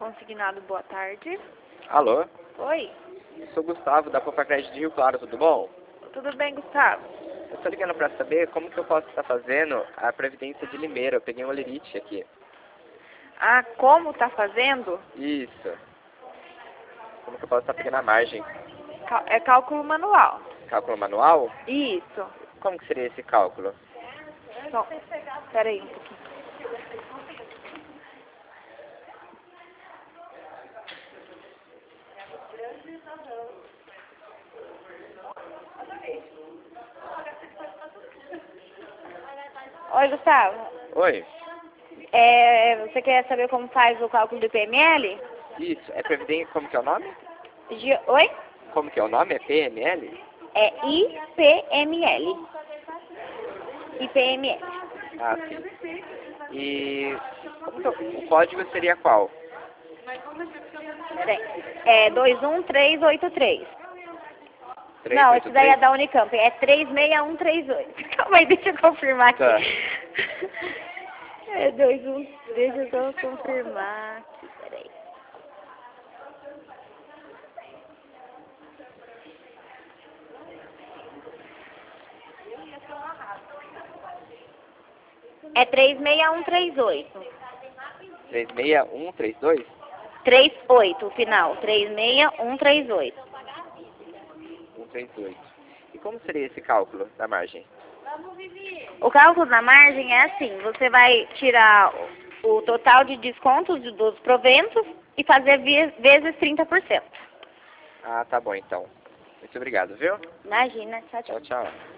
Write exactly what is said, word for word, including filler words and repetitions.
Consignado, boa tarde. Alô? Oi, Eu sou o Gustavo, da Copa Crédito de Rio Claro, tudo bom? tudo bem, Gustavo? Eu tô ligando pra saber como que eu posso estar fazendo a Previdência de Limeira. Eu peguei um olerite aqui. Ah, como tá fazendo? Isso. Como que eu posso estar pegando a margem? Cal- É cálculo manual. Cálculo manual? Isso. Como que seria esse cálculo? Bom, peraí um pouquinho. Oi, Gustavo. Oi? É, você quer saber como faz o cálculo do I P M L? Isso. É Previdência... Como que é o nome? De- Oi? Como que é o nome? É P M L? É I P M L. I P M L. Ah, sim. E como que eu- o código seria qual? Peraí. É dois um três oito três. três Não, oito esse daí é três? da Unicamp. É três seis um três oito. Calma aí, deixa eu confirmar aqui. Tá. É dois um. Deixa eu só confirmar aqui. Peraí. É três seis um três oito. três seis um três dois? três oito, o final. três seis um três oito. um três oito. E como seria esse cálculo da margem? O cálculo da margem é assim, você vai tirar o o total de descontos de- dos proventos e fazer ve- vezes trinta por cento. Ah, tá bom então. Muito obrigado, viu? Imagina, tchau, tchau. Tchau, tchau.